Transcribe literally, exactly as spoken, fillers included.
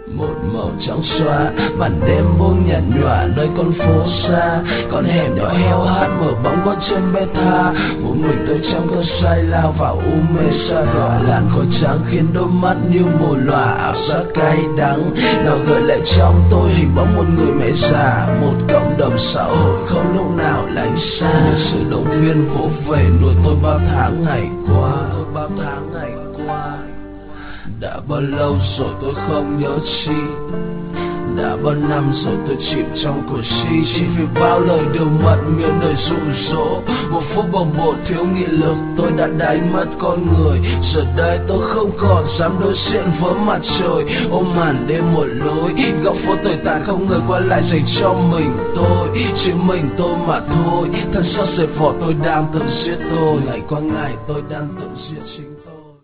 Một màu trắng xóa, màn đêm vô nhạt nhòa nơi con phố xa. Con hẻm nhỏ heo hắt mở bóng con chân bê tha. Một mình tôi trong cơn say lao vào u mê xa đọa. Làn khói trắng khiến đôi mắt như mù lòa, ảo giác cay đắng nào gợi lại trong tôi hình bóng một người mẹ già. Một cộng đồng xã hội không lúc nào lánh xa. Những sự động viên vỗ về nuôi tôi bao tháng ngày qua. Tôi bao tháng ngày qua. Đã bao lâu rồi tôi không nhớ chi, đã bao năm rồi tôi chìm trong cuộc si. Chỉ vì bao lời điều mật miệng đời dụ dỗ. Một phút bồng bột thiếu nghị lực tôi đã đánh mất con người. Giờ đây tôi không còn dám đối diện với mặt trời. Ôm màn đêm một lối, góc phố tồi tàn không người qua lại dành cho mình tôi. Chỉ mình tôi mà thôi, thân xác dệt vỏ tôi đang tự giết tôi. Ngày qua ngày tôi đang tự giết chính